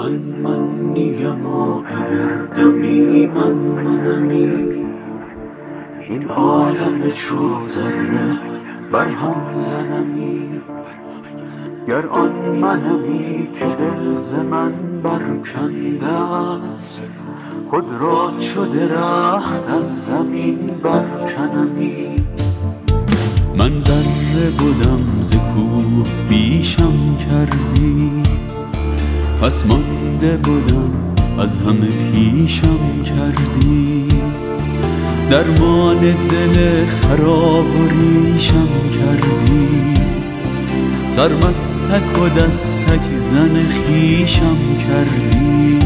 من نیم و اگر دمی منمی، این عالم چو ذره برهم زنمی. گر آن منمی که دل ز من برکنده است، خود را چو درخت از زمین برکنمی. من ذره بدم ز کوه پیشم کردی، پس مانده بدم از همه پیشم کردی. درمان دل خراب و ریشم کردی، سرمستک و دستک زن خویشم کردی.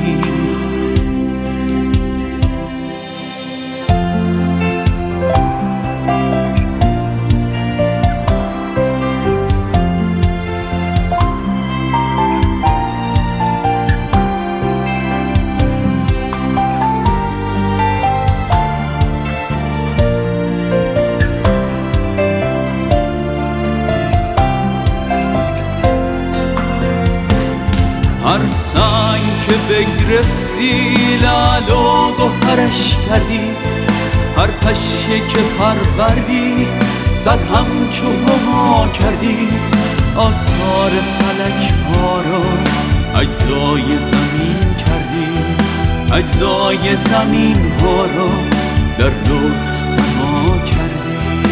هر سنگ که بگرفتی لعل و گوهرش کردی، هر پشه که پروردی صد همچو هما کردی. آثار فلک ها را اجزای زمین کردی، اجزای زمین ها را در لطف سما کردی.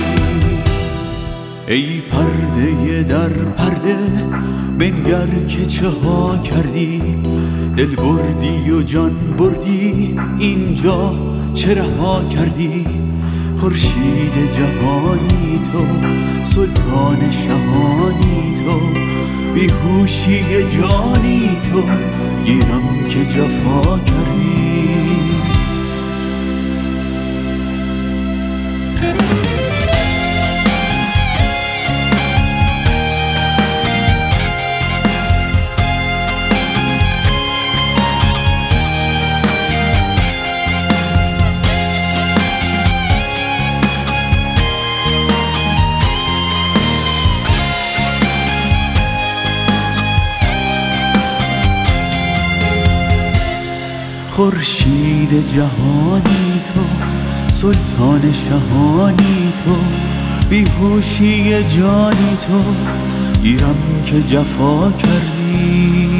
ای پرده در پرده بنگر که چه ها کردی، دل بردی و جان بردی اینجا چه رها کردی. خورشید جهانی تو، سلطان شهانی تو، بیهوشی جانی تو، گیرم که جفا کردی. خورشید جهانی تو، سلطان شهانی تو، بیهوشی جانی تو، گیرم که جفا کردی.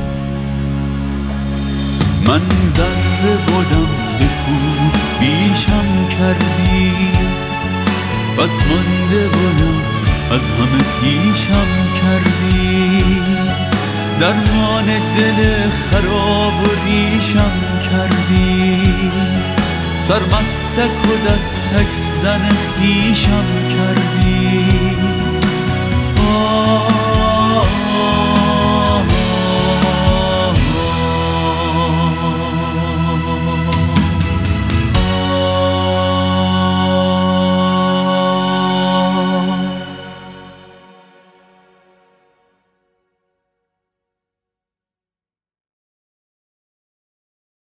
من ذره بدم ز کوه پیشم کردی، بس مانده بدم از همه پیشم کردی. درمان دل خراب و ریشم کردی، سرمستک و دستک زن خویشم کردی.